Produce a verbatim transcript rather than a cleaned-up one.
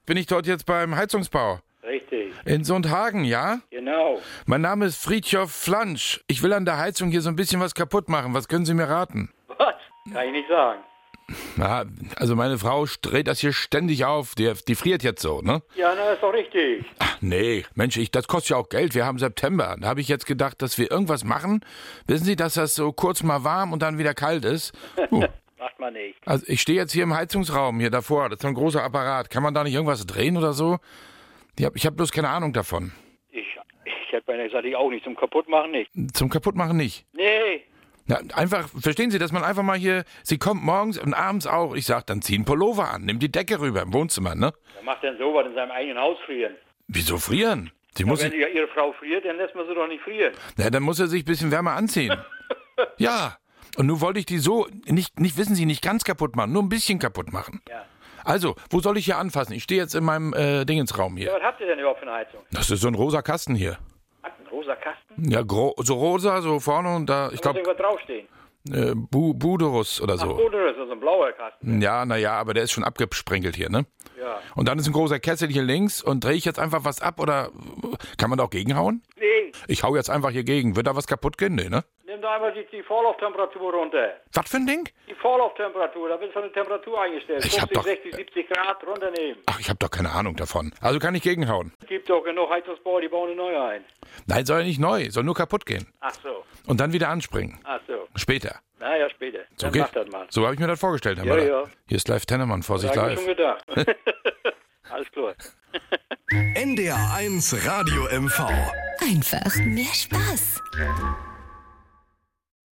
Bin ich dort jetzt beim Heizungsbau? Richtig. In Sundhagen, ja? Genau. Mein Name ist Friedhof Flansch. Ich will an der Heizung hier so ein bisschen was kaputt machen. Was können Sie mir raten? Was? Kann ich nicht sagen. Na, also meine Frau dreht das hier ständig auf. Die, die friert jetzt so, ne? Ja, na, ist doch richtig. Ach nee, Mensch, ich, das kostet ja auch Geld. Wir haben September. Da habe ich jetzt gedacht, dass wir irgendwas machen. Wissen Sie, dass das so kurz mal warm und dann wieder kalt ist? Uh. Macht man nicht. Also ich stehe jetzt hier im Heizungsraum, hier davor. Das ist so ein großer Apparat. Kann man da nicht irgendwas drehen oder so? Ich habe ich hab bloß keine Ahnung davon. Ich, ich hätte beinahe gesagt, ich auch nicht. Zum Kaputtmachen nicht. Zum Kaputtmachen nicht? Nee. Na, einfach, verstehen Sie, dass man einfach mal hier, sie kommt morgens und abends auch. Ich sag, dann zieh einen Pullover an, nimm die Decke rüber im Wohnzimmer, ne? Wer macht denn sowas in seinem eigenen Haus frieren? Wieso frieren? Sie Ja, muss wenn ja Ihre Frau friert, dann lässt man sie doch nicht frieren. Na, dann muss er sich ein bisschen wärmer anziehen. Ja. Und nun wollte ich die so, nicht, nicht, wissen Sie, nicht ganz kaputt machen, nur ein bisschen kaputt machen. Ja. Also, wo soll ich hier anfassen? Ich stehe jetzt in meinem äh, Dingensraum Ja, hier. was habt ihr denn überhaupt für eine Heizung? Das ist so ein rosa Kasten hier. Ach, ein rosa Kasten? Ja, gro so rosa, so vorne und da, ich Da muss glaube, irgendwas draufstehen. äh, Bu Buderus oder Ach, so. oder ist das ein blauer Kasten? Ja, naja, aber der ist schon abgesprenkelt hier, ne? Ja. Und dann ist ein großer Kessel hier links und drehe ich jetzt einfach was ab oder kann man da auch gegenhauen? Nee. Ich hau jetzt einfach hier gegen. Wird da was kaputt gehen? Nee, ne? Nimm da einmal die, die Vorlauftemperatur runter. Was für ein Ding? Die Vorlauftemperatur, da wird schon eine Temperatur eingestellt. Ich hab fünfzig, doch- sechzig, siebzig Grad runternehmen. Ach, ich habe doch keine Ahnung davon. Also kann ich gegenhauen. Es gibt doch genug Heizungsbauer, die bauen eine neue ein. Nein, soll ja nicht neu, soll nur kaputt gehen. Ach so, Und dann wieder anspringen. ach so. Später. Naja, später. So, Dann geht- mach das mal. so habe ich mir das vorgestellt, Herr Ja, Möller. ja. Hier ist live Tennemann, Da Vorsicht hab ich live. schon gedacht. Alles klar. N D R eins Radio M V. Einfach mehr Spaß.